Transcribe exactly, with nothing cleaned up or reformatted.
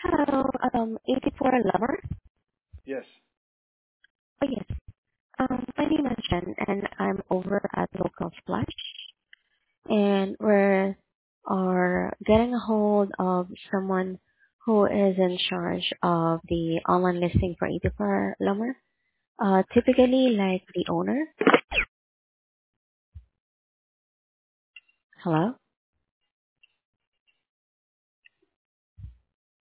Hello, um, eighty-four Lover. Yes. Oh, yes. Um, my name is Jen, and I'm over at Local Splash, and we're are getting a hold of someone who is in charge of the online listing for eighty-four Lover. Uh, typically, like the owner. Hello?